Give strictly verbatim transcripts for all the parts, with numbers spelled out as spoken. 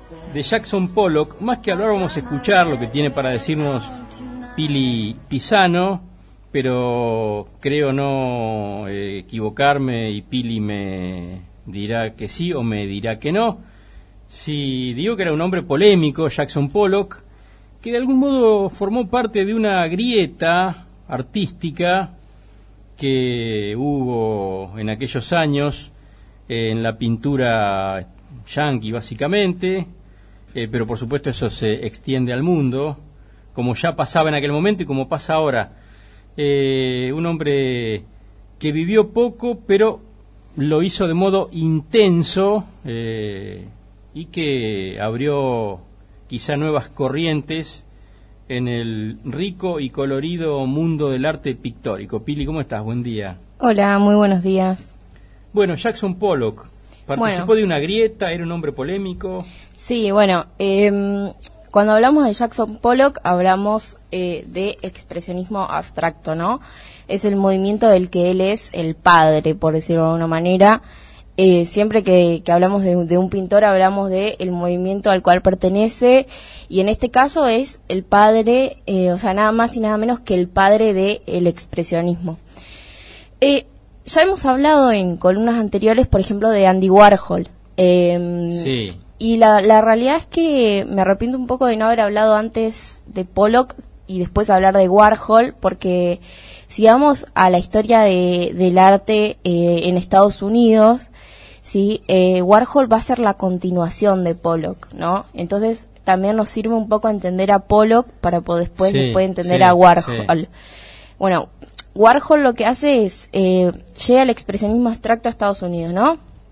de Jackson Pollock, más que hablar vamos a escuchar lo que tiene para decirnos Pili Pisano, pero creo no eh, equivocarme y Pili me dirá que sí o me dirá que no. Si digo que era un hombre polémico, Jackson Pollock, que de algún modo formó parte de una grieta artística que hubo en aquellos años eh, en la pintura yanqui básicamente, eh, pero por supuesto eso se extiende al mundo, como ya pasaba en aquel momento y como pasa ahora. Eh, un hombre que vivió poco, pero lo hizo de modo intenso eh, y que abrió quizá nuevas corrientes en el rico y colorido mundo del arte pictórico. Pili, ¿cómo estás? Buen día. Hola, muy buenos días. Bueno, Jackson Pollock participó bueno. de una grieta, era un hombre polémico. Sí, bueno, eh, cuando hablamos de Jackson Pollock hablamos eh, de expresionismo abstracto, ¿no? Es el movimiento del que él es el padre, por decirlo de alguna manera. Eh, siempre que, que hablamos de, de un pintor hablamos de el movimiento al cual pertenece, y en este caso es el padre, eh, o sea, nada más y nada menos que el padre del expresionismo. Eh, ya hemos hablado en columnas anteriores, por ejemplo, de Andy Warhol. Eh, sí. Y la, la realidad es que me arrepiento un poco de no haber hablado antes de Pollock y después hablar de Warhol, porque si vamos a la historia de, del arte eh, en Estados Unidos, sí, eh, Warhol va a ser la continuación de Pollock, ¿no? Entonces también nos sirve un poco entender a Pollock para poder después, sí, después entender sí, a Warhol. Sí. Bueno, Warhol lo que hace es, eh, llega al expresionismo abstracto a Estados Unidos, ¿no?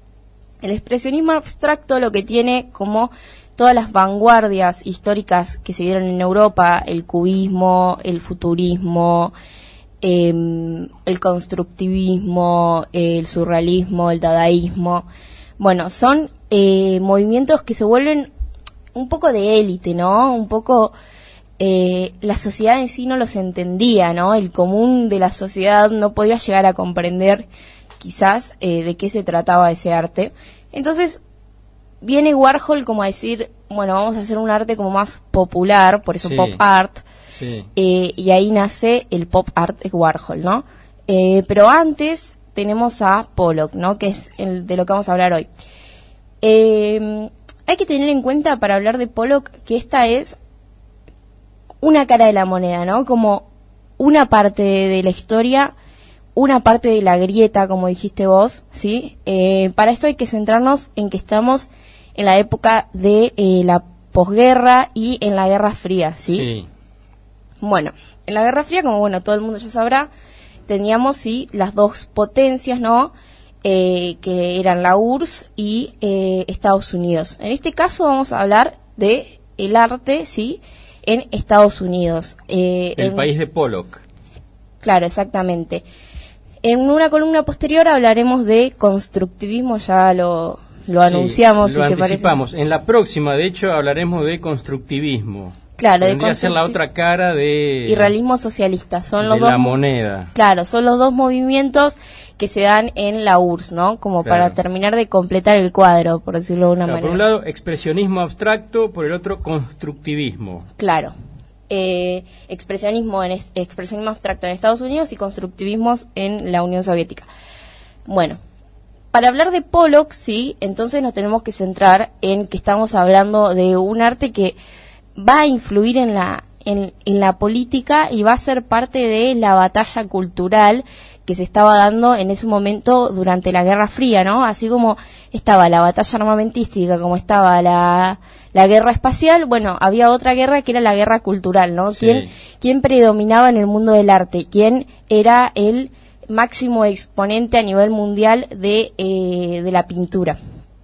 El expresionismo abstracto lo que tiene como todas las vanguardias históricas que se dieron en Europa, el cubismo, el futurismo, eh, el constructivismo, el surrealismo, el dadaísmo. Bueno, son eh, movimientos que se vuelven un poco de élite, ¿no? Un poco eh, la sociedad en sí no los entendía, ¿no? El común de la sociedad no podía llegar a comprender quizás eh, de qué se trataba ese arte. Entonces viene Warhol como a decir, bueno, vamos a hacer un arte como más popular, por eso sí, pop art, sí. eh, y ahí nace el pop art de Warhol, ¿no? Eh, pero antes tenemos a Pollock, ¿no? Que es el de lo que vamos a hablar hoy. Eh, hay que tener en cuenta para hablar de Pollock que esta es una cara de la moneda, ¿no? Como una parte de, de la historia, una parte de la grieta, como dijiste vos, ¿sí? Eh, para esto hay que centrarnos en que estamos en la época de eh, la posguerra y en la Guerra Fría, ¿sí? Sí. Bueno, en la Guerra Fría, como bueno todo el mundo ya sabrá, teníamos, sí, las dos potencias, ¿no? Eh, que eran la U R S S y eh, Estados Unidos. En este caso vamos a hablar de el arte, ¿sí? En Estados Unidos. Eh, el en, país de Pollock. Claro, exactamente. En una columna posterior hablaremos de constructivismo, ya lo, lo sí, anunciamos. Lo si anticipamos. Te parece. En la próxima, de hecho, hablaremos de constructivismo. Claro, Tendría de ser la otra cara de... y realismo socialista. Son de los dos, la moneda. Claro, son los dos movimientos que se dan en la U R S S, ¿no? Como claro, para terminar de completar el cuadro, por decirlo de una claro, manera. Por un lado, expresionismo abstracto, por el otro, constructivismo. Claro. Eh, expresionismo en es, expresionismo abstracto en Estados Unidos y constructivismos en la Unión Soviética. Bueno, para hablar de Pollock, sí, entonces nos tenemos que centrar en que estamos hablando de un arte que va a influir en la en, en la política y va a ser parte de la batalla cultural que se estaba dando en ese momento durante la Guerra Fría, ¿no? Así como estaba la batalla armamentística, como estaba la, la guerra espacial, bueno, había otra guerra que era la guerra cultural, ¿no? Sí. ¿Quién, quién predominaba en el mundo del arte? ¿Quién era el máximo exponente a nivel mundial de, eh, de la pintura?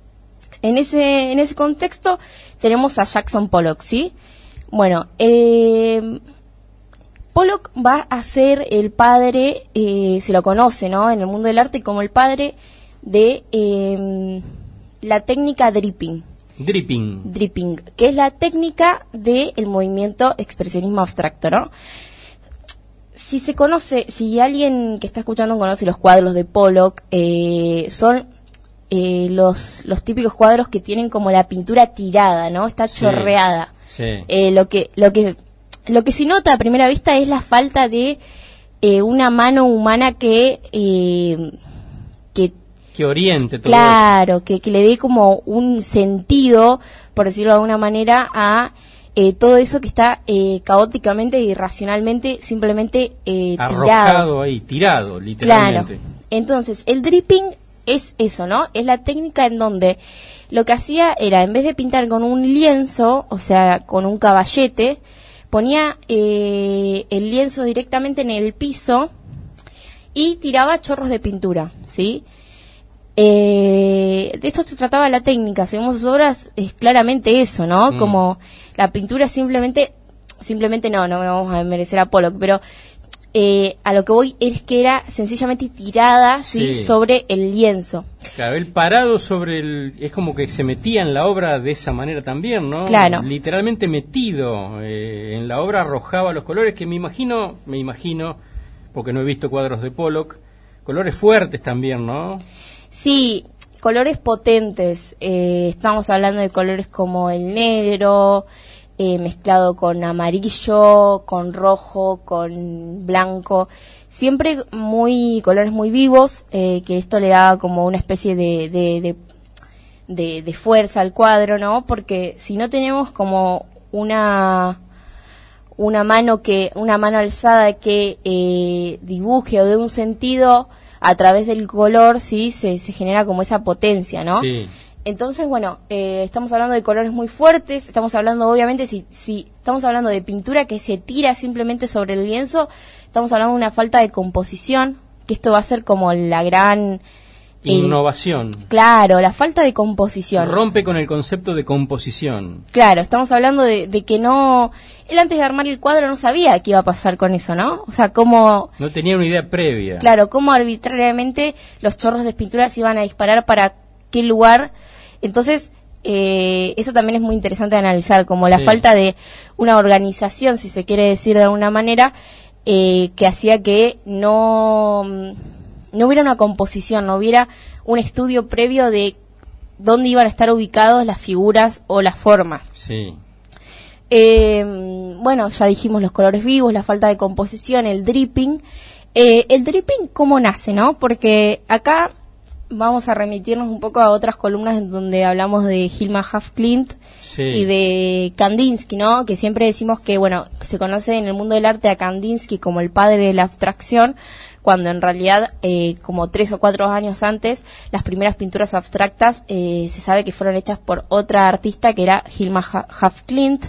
En ese, en ese contexto tenemos a Jackson Pollock, ¿sí? Bueno, eh... Pollock va a ser el padre, eh, se lo conoce, ¿no? En el mundo del arte como el padre de eh, la técnica dripping. Dripping. Dripping, que es la técnica del movimiento expresionismo abstracto, ¿no? Si se conoce, si alguien que está escuchando conoce los cuadros de Pollock, eh, son eh, los, los típicos cuadros que tienen como la pintura tirada, ¿no? Está Sí, chorreada. sí. Eh, lo que, lo que, lo que se nota a primera vista es la falta de eh, una mano humana que, eh, que Que oriente todo claro, que, que le dé como un sentido, por decirlo de alguna manera, a eh, todo eso que está eh, caóticamente e irracionalmente simplemente eh, eso. tirado. Arrojado ahí, tirado, literalmente. Claro. Entonces, el dripping es eso, ¿no? Es la técnica en donde lo que hacía era, en vez de pintar con un lienzo, o sea, con un caballete, ponía eh, el lienzo directamente en el piso y tiraba chorros de pintura, ¿sí? Eh, de esto se trataba la técnica, según sus obras, es claramente eso, ¿no? Mm. Como la pintura simplemente, simplemente no, no vamos a merecer a Pollock, pero eh, a lo que voy es que era sencillamente tirada, ¿sí? Sí. Sobre el lienzo. Claro, él parado sobre el... Es como que se metía en la obra de esa manera también, ¿no? Claro. Literalmente metido eh, en la obra, arrojaba los colores que me imagino, me imagino, porque no he visto cuadros de Pollock, colores fuertes también, ¿no? Sí, colores potentes. Eh, estamos hablando de colores como el negro, eh, mezclado con amarillo, con rojo, con blanco. Siempre muy colores muy vivos, eh, que esto le da como una especie de, de, de, de, de fuerza al cuadro, ¿no? Porque si no tenemos como una una mano que una mano alzada que eh, dibuje o dé un sentido a través del color, sí, se, se genera como esa potencia, ¿no? Sí. Entonces, bueno, eh, estamos hablando de colores muy fuertes, estamos hablando, obviamente, si, si estamos hablando de pintura que se tira simplemente sobre el lienzo, estamos hablando de una falta de composición, que esto va a ser como la gran... Innovación. El, claro, la falta de composición. Rompe con el concepto de composición. Claro, estamos hablando de, de que no... Él antes de armar el cuadro no sabía qué iba a pasar con eso, ¿no? O sea, cómo... No tenía una idea previa. Claro, cómo arbitrariamente los chorros de pintura se iban a disparar para qué lugar. Entonces, eh, eso también es muy interesante de analizar, como la Sí. falta de una organización, si se quiere decir de alguna manera, eh, que hacía que no, no hubiera una composición, no hubiera un estudio previo de dónde iban a estar ubicados las figuras o las formas. Sí. Eh, bueno, ya dijimos los colores vivos, la falta de composición, el dripping. Eh, el dripping, ¿cómo nace, no? Porque acá vamos a remitirnos un poco a otras columnas en donde hablamos de Hilma af Klint Sí. y de Kandinsky, ¿no? Que siempre decimos que, bueno, se conoce en el mundo del arte a Kandinsky como el padre de la abstracción, cuando en realidad, eh, como tres o cuatro años antes, las primeras pinturas abstractas eh, se sabe que fueron hechas por otra artista que era Hilma af Klint.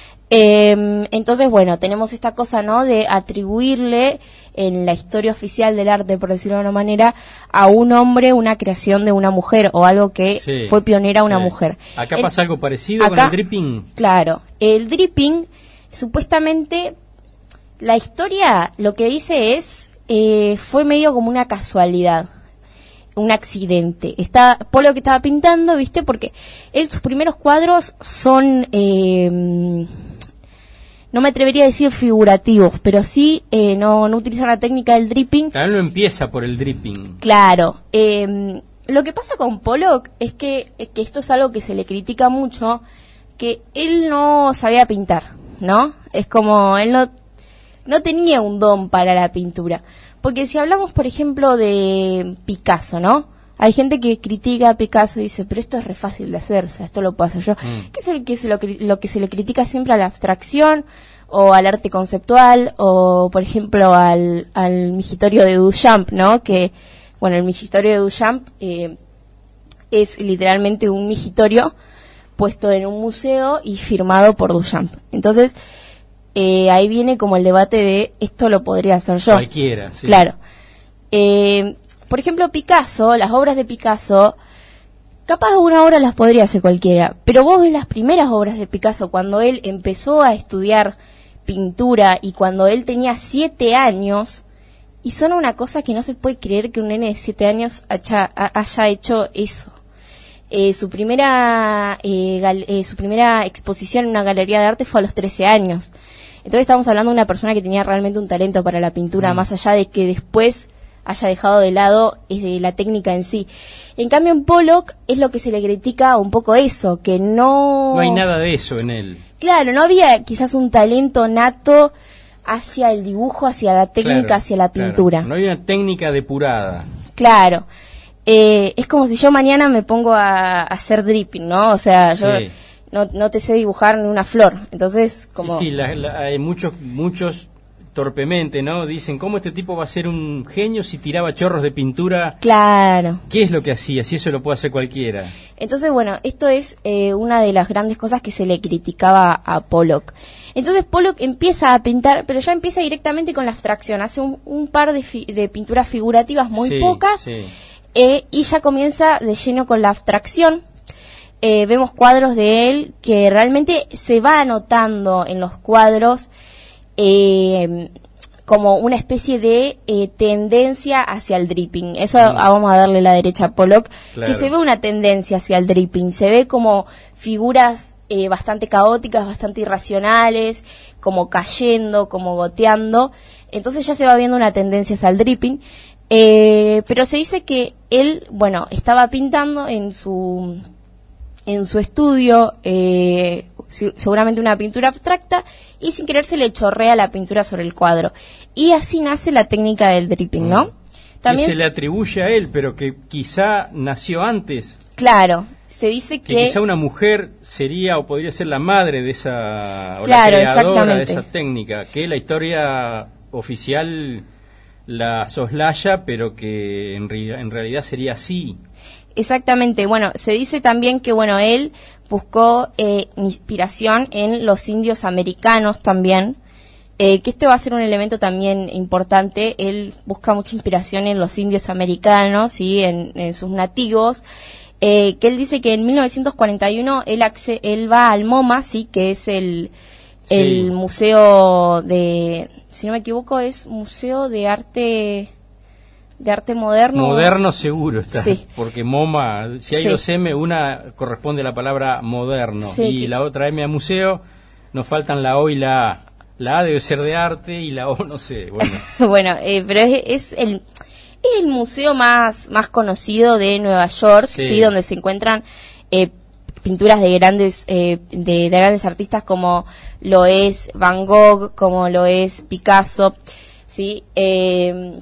Eh, entonces, bueno, tenemos esta cosa, ¿no?, de atribuirle en la historia oficial del arte, por decirlo de una manera, a un hombre una creación de una mujer o algo que Sí, fue pionera a una sí. mujer. Acá El- pasa algo parecido con acá- el dripping. Claro, el dripping, supuestamente, la historia lo que dice es, eh, fue medio como una casualidad, un accidente. Está Pollock que estaba pintando, ¿viste? Porque él, sus primeros cuadros son, eh, no me atrevería a decir figurativos, pero sí eh, no, no utilizan la técnica del dripping. También no empieza por el dripping. Claro. Eh, lo que pasa con Pollock es que, es que esto es algo que se le critica mucho, que él no sabía pintar, ¿no? Es como, él no, no tenía un don para la pintura. Porque si hablamos, por ejemplo, de Picasso, ¿no? Hay gente que critica a Picasso y dice, pero esto es re fácil de hacer, o sea, esto lo puedo hacer yo. Mm. ¿Qué es lo que, se lo, cri- lo que se le critica siempre a la abstracción o al arte conceptual o, por ejemplo, al, al migitorio de Duchamp, ¿no? Que, bueno, el migitorio de Duchamp eh, es literalmente un migitorio puesto en un museo y firmado por Duchamp. Entonces, eh, ahí viene como el debate de esto lo podría hacer yo. Cualquiera, sí. Claro. Eh, por ejemplo, Picasso, las obras de Picasso, capaz una obra las podría hacer cualquiera, pero vos ves las primeras obras de Picasso cuando él empezó a estudiar pintura y cuando él tenía siete años, y son una cosa que no se puede creer que un nene de siete años haya, haya hecho eso. Eh, su primera eh, gal- eh, su primera exposición en una galería de arte fue a los trece años. Entonces estamos hablando de una persona que tenía realmente un talento para la pintura, Mm. más allá de que después haya dejado de lado eh, la técnica en sí. En cambio, en Pollock es lo que se le critica un poco eso, que no... No hay nada de eso en él. Claro, no había quizás un talento nato hacia el dibujo, hacia la técnica, Claro, hacia la pintura. claro. No hay una técnica depurada. Claro. Eh, es como si yo mañana me pongo a, a hacer dripping, ¿no? O sea, yo Sí. no, no te sé dibujar ni una flor. Entonces, como... Sí, sí, la- la- hay muchos, muchos torpemente, ¿no? Dicen, ¿cómo este tipo va a ser un genio si tiraba chorros de pintura? Claro. ¿Qué es lo que hacía? Si eso lo puede hacer cualquiera. Entonces, bueno, esto es eh, una de las grandes cosas que se le criticaba a Pollock. Entonces Pollock empieza a pintar, pero ya empieza directamente con la abstracción. Hace un, un par de, fi- de pinturas figurativas muy Sí, pocas sí. eh, y ya comienza de lleno con la abstracción. Eh, vemos cuadros de él que realmente se va anotando en los cuadros eh, como una especie de eh, tendencia hacia el dripping. Eso Mm. ah, vamos a darle la derecha a Pollock, Claro. que se ve una tendencia hacia el dripping. Se ve como figuras eh, bastante caóticas, bastante irracionales, como cayendo, como goteando. Entonces ya se va viendo una tendencia hacia el dripping. Eh, pero se dice que él, bueno, estaba pintando en su en su estudio, eh, si- seguramente una pintura abstracta, y sin querer se le chorrea la pintura sobre el cuadro. Y así nace la técnica del dripping, ¿no? Que se le atribuye a él, pero que quizá nació antes. Claro, se dice Que que... quizá una mujer sería o podría ser la madre de esa, o Claro, la creadora de exactamente. esa técnica, que la historia oficial la soslaya, pero que en, ri- en realidad sería así. Exactamente, bueno, se dice también que, bueno, él buscó eh, inspiración en los indios americanos también, eh, que este va a ser un elemento también importante. Él busca mucha inspiración en los indios americanos y en, en sus nativos, eh, que él dice que en mil novecientos cuarenta y uno él, acce- él va al MoMA, sí, que es el, Sí. el museo de, si no me equivoco, es Museo de Arte... de arte moderno. Moderno seguro está, Sí. porque MoMA, si hay Sí. dos M, una corresponde a la palabra moderno Sí, y que- la otra M a museo, nos faltan la O y la A. La A debe ser de arte y la O no sé, bueno. Bueno, eh, pero es, es el es el museo más más conocido de Nueva York, Sí. sí, donde se encuentran eh, pinturas de grandes eh, de, de grandes artistas como lo es Van Gogh, como lo es Picasso, sí. Eh,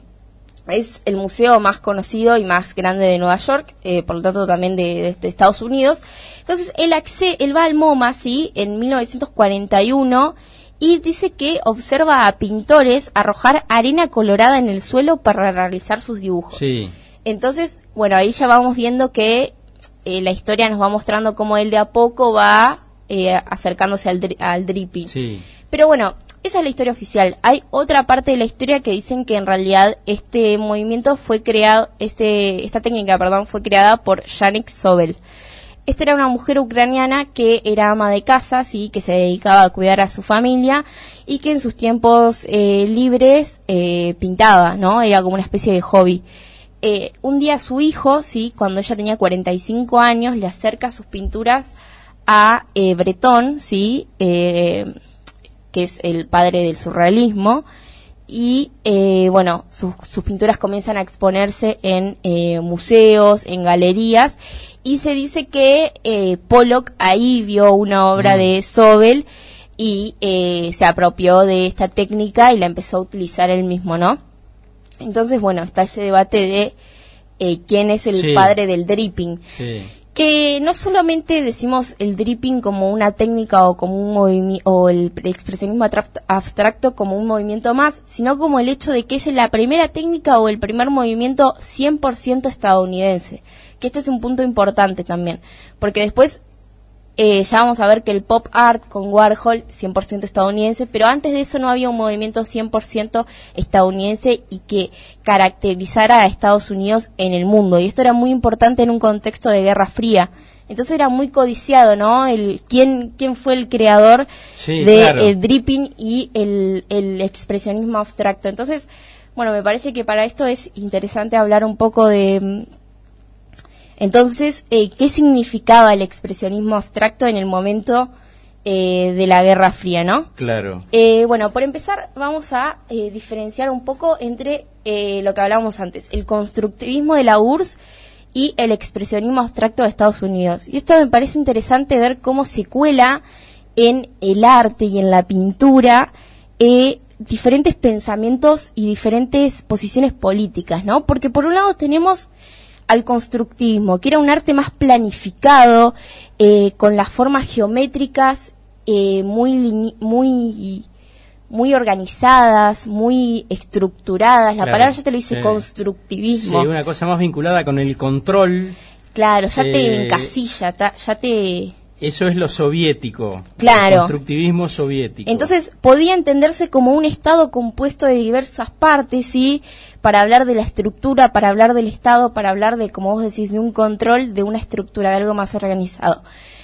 es el museo más conocido y más grande de Nueva York, eh, por lo tanto también de, de- de Estados Unidos. Entonces él, acce- él va al MoMA, sí, en mil novecientos cuarenta y uno, y dice que observa a pintores arrojar arena colorada en el suelo para realizar sus dibujos. Sí, Entonces, bueno, ahí ya vamos viendo que eh, la historia nos va mostrando cómo él de a poco va eh, acercándose al, dri- al dripping. sí. Pero bueno, esa es la historia oficial. Hay otra parte de la historia que dicen que en realidad este movimiento fue creado, este, esta técnica, perdón, fue creada por Janek Sobel. Esta era una mujer ucraniana que era ama de casa, sí, que se dedicaba a cuidar a su familia y que en sus tiempos eh, libres eh, pintaba, ¿no? Era como una especie de hobby. Eh, un día su hijo, sí, cuando ella tenía cuarenta y cinco años, le acerca sus pinturas a eh, Breton, sí, eh, que es el padre del surrealismo, y eh, bueno, sus, sus pinturas comienzan a exponerse en eh, museos, en galerías, y se dice que eh, Pollock ahí vio una obra Mm. de Sobel y eh, se apropió de esta técnica y la empezó a utilizar él mismo, ¿no? Entonces, bueno, está ese debate de eh, quién es el Sí. padre del dripping. Sí. Que no solamente decimos el dripping como una técnica o como un movimiento, o el expresionismo atract- abstracto como un movimiento más, sino como el hecho de que es la primera técnica o el primer movimiento cien por ciento estadounidense. Que esto es un punto importante también, porque después eh, ya vamos a ver que el pop art con Warhol, cien por ciento estadounidense, pero antes de eso no había un movimiento cien por ciento estadounidense y que caracterizara a Estados Unidos en el mundo. Y esto era muy importante en un contexto de Guerra Fría. Entonces era muy codiciado, ¿no? El quién quién fue el creador Sí, de claro. el dripping y el, el expresionismo abstracto. Entonces, bueno, me parece que para esto es interesante hablar un poco de... mm, Entonces, eh, ¿qué significaba el expresionismo abstracto en el momento eh, de la Guerra Fría, ¿no? Claro. Eh, bueno, por empezar, vamos a eh, diferenciar un poco entre eh, lo que hablábamos antes, el constructivismo de la U R S S y el expresionismo abstracto de Estados Unidos. Y esto me parece interesante ver cómo se cuela en el arte y en la pintura eh, diferentes pensamientos y diferentes posiciones políticas, ¿no? Porque por un lado tenemos al constructivismo, que era un arte más planificado, eh, con las formas geométricas eh, muy muy muy organizadas, muy estructuradas. La claro, palabra ya te lo dice, sí. constructivismo. Sí, una cosa más vinculada con el control. Claro, ya eh, te encasilla, ta, ya te... Eso es lo soviético. Claro. El constructivismo soviético. Entonces, podía entenderse como un Estado compuesto de diversas partes, ¿sí? Para hablar de la estructura, para hablar del Estado, para hablar de, como vos decís, de un control, de una estructura, de algo más organizado.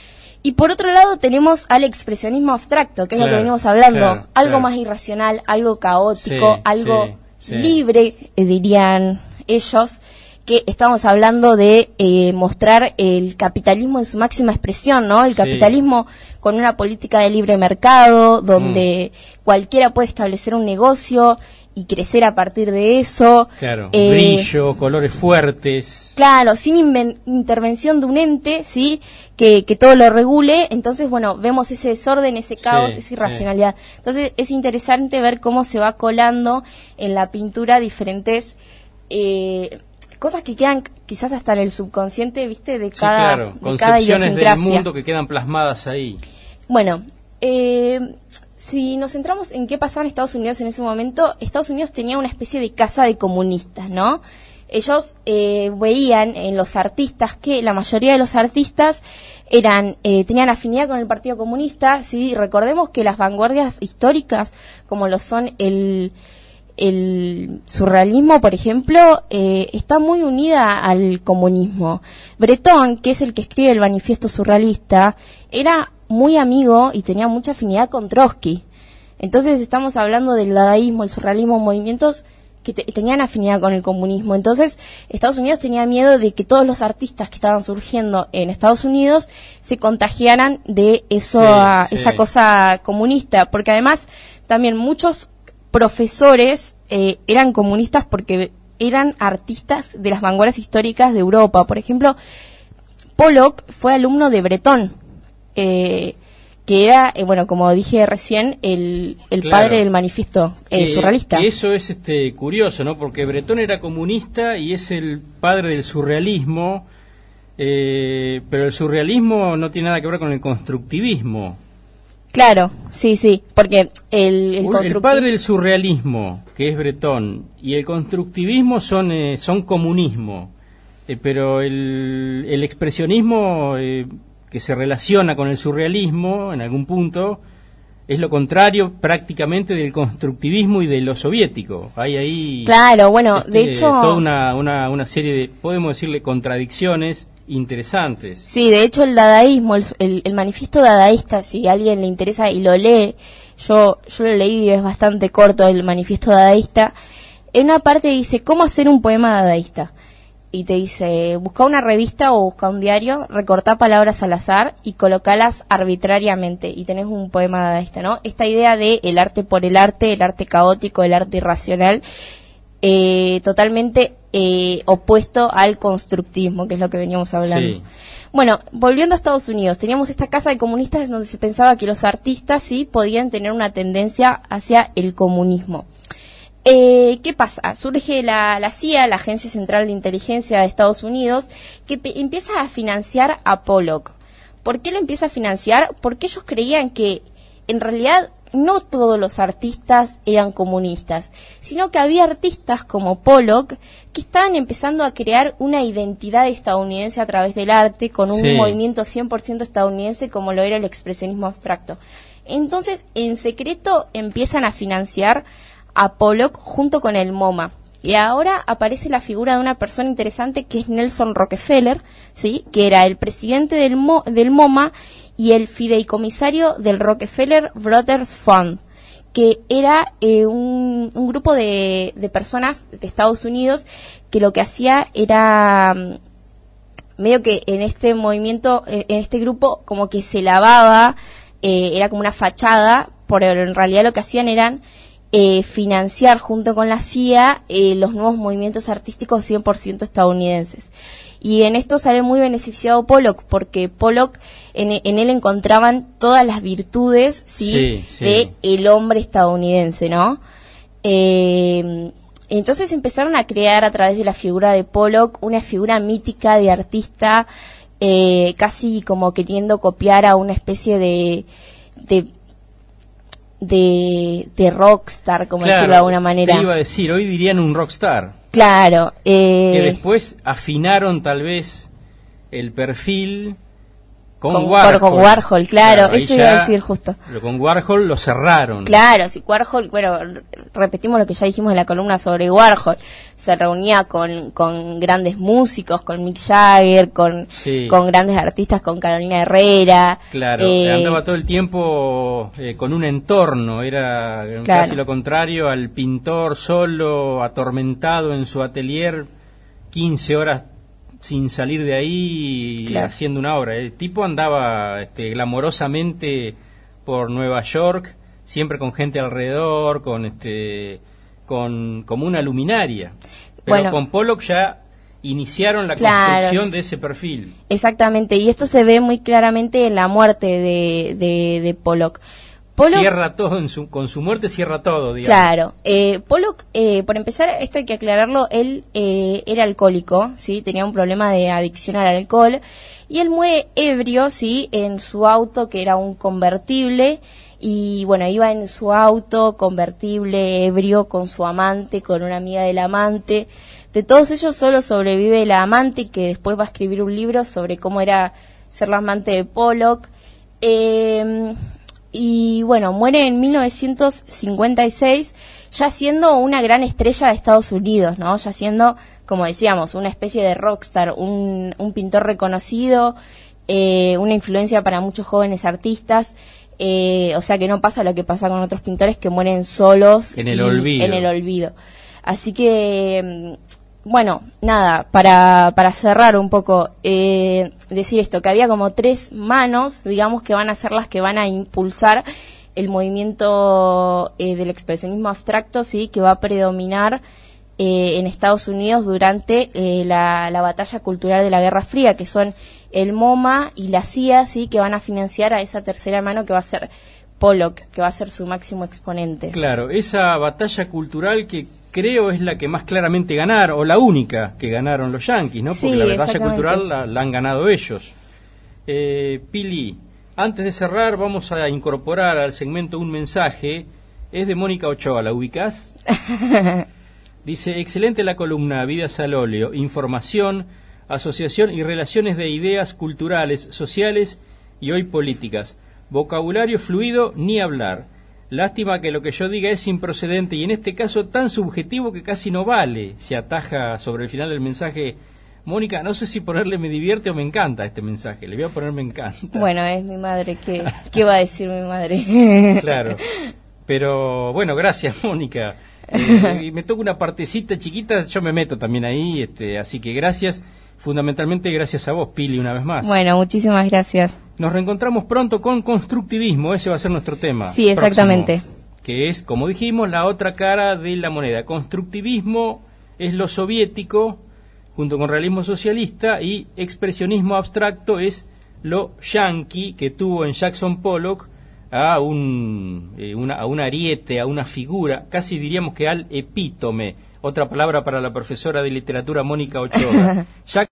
Y por otro lado tenemos al expresionismo abstracto, que es claro, lo que venimos hablando, claro, algo claro. más irracional, algo caótico, sí, algo sí, sí. libre, eh, dirían ellos, que estamos hablando de eh, mostrar el capitalismo en su máxima expresión, ¿no? El capitalismo sí. con una política de libre mercado, donde mm. cualquiera puede establecer un negocio y crecer a partir de eso. Claro, eh, brillo, colores fuertes. Claro, sin inven- intervención de un ente, ¿sí? Que, que todo lo regule. Entonces, bueno, vemos ese desorden, ese caos, sí, esa irracionalidad. Sí. Entonces, es interesante ver cómo se va colando en la pintura diferentes eh, cosas que quedan quizás hasta en el subconsciente, ¿viste? De cada, sí, claro. de cada idiosincrasia. Del mundo que quedan plasmadas ahí. Bueno, eh... si nos centramos en qué pasaba en Estados Unidos en ese momento, Estados Unidos tenía una especie de casa de comunistas, ¿no? Ellos eh, veían en los artistas que la mayoría de los artistas eran eh, tenían afinidad con el Partido Comunista, ¿sí? Recordemos que las vanguardias históricas, como lo son el, el surrealismo, por ejemplo, eh, está muy unida al comunismo. Breton, que es el que escribe el manifiesto surrealista, era muy amigo y tenía mucha afinidad con Trotsky. Entonces estamos hablando del dadaísmo, el surrealismo, movimientos que te, tenían afinidad con el comunismo. Entonces Estados Unidos tenía miedo de que todos los artistas que estaban surgiendo en Estados Unidos se contagiaran de eso, sí, a, sí. esa cosa comunista, porque además también muchos profesores eh, eran comunistas porque eran artistas de las vanguardias históricas de Europa. Por ejemplo, Pollock fue alumno de Breton, Eh, que era, eh, bueno, como dije recién, el, el claro. padre del manifiesto eh, que, surrealista. Que eso es este curioso, ¿no? Porque Breton era comunista y es el padre del surrealismo, eh, pero el surrealismo no tiene nada que ver con el constructivismo. Claro, sí, sí, porque el, el, el padre del surrealismo, que es Breton, y el constructivismo son, eh, son comunismo, eh, pero el, el expresionismo... Eh, que se relaciona con el surrealismo en algún punto, es lo contrario prácticamente del constructivismo y de lo soviético. Hay ahí claro, bueno, este, de hecho toda una, una, una serie de, podemos decirle, contradicciones interesantes. Sí, de hecho el dadaísmo, el, el, el manifiesto dadaísta, si a alguien le interesa y lo lee, yo, yo lo leí y es bastante corto el manifiesto dadaísta, en una parte dice, ¿cómo hacer un poema dadaísta? Y te dice, busca una revista o busca un diario, recortá palabras al azar y colocalas arbitrariamente y tenés un poema dadaísta, ¿no? Esta idea de el arte por el arte, el arte caótico, el arte irracional, eh, totalmente eh, opuesto al constructivismo, que es lo que veníamos hablando. Sí. Bueno, volviendo a Estados Unidos, teníamos esta casa de comunistas donde se pensaba que los artistas sí podían tener una tendencia hacia el comunismo. Eh, ¿Qué pasa? Surge la, la C I A, la Agencia Central de Inteligencia de Estados Unidos, que pe- empieza a financiar a Pollock. ¿Por qué lo empieza a financiar? Porque ellos creían que en realidad no todos los artistas eran comunistas, sino que había artistas como Pollock que estaban empezando a crear una identidad estadounidense a través del arte, con un sí. movimiento cien por ciento estadounidense como lo era el expresionismo abstracto. Entonces, en secreto empiezan a financiar a Pollock junto con el MoMA. Y ahora aparece la figura de una persona interesante que es Nelson Rockefeller, ¿sí? Que era el presidente del, Mo- del MoMA y el fideicomisario del Rockefeller Brothers Fund, que era eh, un, un grupo de, de personas de Estados Unidos que lo que hacía era um, medio que en este movimiento, en este grupo, como que se lavaba eh, era como una fachada, pero en realidad lo que hacían eran eh, financiar junto con la C I A eh, los nuevos movimientos artísticos cien por ciento estadounidenses. Y en esto sale muy beneficiado Pollock, porque Pollock, en, en él encontraban todas las virtudes, ¿sí? Sí, sí. de el hombre estadounidense, ¿no? Eh, entonces empezaron a crear a través de la figura de Pollock una figura mítica de artista, eh, casi como queriendo copiar a una especie de de de, de rockstar, como claro, decirlo de alguna manera. Te iba a decir, hoy dirían un rockstar. Claro. Eh, que después afinaron tal vez el perfil con, con Warhol. Con Warhol, claro, claro eso iba a decir justo. Lo, con Warhol lo cerraron. Claro, si Warhol, bueno, repetimos lo que ya dijimos en la columna sobre Warhol, se reunía con, con grandes músicos, con Mick Jagger, con, sí. con grandes artistas, con Carolina Herrera. Claro, eh, andaba todo el tiempo eh, con un entorno, era claro. casi lo contrario al pintor solo, atormentado en su atelier, quince horas sin salir de ahí claro. haciendo una obra. El tipo andaba este, glamorosamente por Nueva York, siempre con gente alrededor, con este, con como una luminaria. Pero bueno, con Pollock ya iniciaron la claro, construcción de ese perfil. Exactamente, y esto se ve muy claramente en la muerte de, de, de Pollock. Pollock, cierra todo, en su, con su muerte cierra todo, digamos. Claro. Eh, Pollock, eh, por empezar, esto hay que aclararlo, él eh, era alcohólico, ¿sí? Tenía un problema de adicción al alcohol, y él muere ebrio, ¿sí? En su auto, que era un convertible, y bueno, iba en su auto, convertible, ebrio, con su amante, con una amiga del amante. De todos ellos solo sobrevive la amante, que después va a escribir un libro sobre cómo era ser la amante de Pollock. Eh... Y bueno, muere en mil novecientos cincuenta y seis, ya siendo una gran estrella de Estados Unidos, ¿no? Ya siendo, como decíamos, una especie de rockstar, un, un pintor reconocido, eh, una influencia para muchos jóvenes artistas, eh, o sea que no pasa lo que pasa con otros pintores que mueren solos en el olvido. En el olvido. Así que, bueno, nada, para, para cerrar un poco, eh, decir esto, que había como tres manos, digamos, que van a ser las que van a impulsar el movimiento eh, del expresionismo abstracto, sí, que va a predominar eh, en Estados Unidos durante eh, la, la batalla cultural de la Guerra Fría, que son el MoMA y la C I A, sí, que van a financiar a esa tercera mano que va a ser Pollock, que va a ser su máximo exponente. Claro, esa batalla cultural que creo es la que más claramente ganaron, o la única que ganaron los yanquis, ¿no? Porque sí, la batalla cultural la, la han ganado ellos. Eh, Pili, antes de cerrar vamos a incorporar al segmento un mensaje, es de Mónica Ochoa, ¿la ubicás? Dice, excelente la columna, Vidas al óleo, información, asociación y relaciones de ideas culturales, sociales y hoy políticas. Vocabulario fluido, ni hablar. Lástima que lo que yo diga es improcedente y en este caso tan subjetivo que casi no vale. Se ataja sobre el final del mensaje. Mónica, no sé si ponerle me divierte o me encanta este mensaje. Le voy a poner me encanta. Bueno, es mi madre. ¿Qué, qué va a decir mi madre? Claro. Pero bueno, gracias, Mónica. Eh, me toca una partecita chiquita, yo me meto también ahí, este, así que gracias. Fundamentalmente gracias a vos, Pili, una vez más. Bueno, muchísimas gracias. Nos reencontramos pronto con constructivismo, ese va a ser nuestro tema. Sí, exactamente. Próximo, que es, como dijimos, la otra cara de la moneda. Constructivismo es lo soviético, junto con realismo socialista, y expresionismo abstracto es lo yanqui, que tuvo en Jackson Pollock a un, eh, una, a un ariete, a una figura, casi diríamos que al epítome. Otra palabra para la profesora de literatura Mónica Ochoa.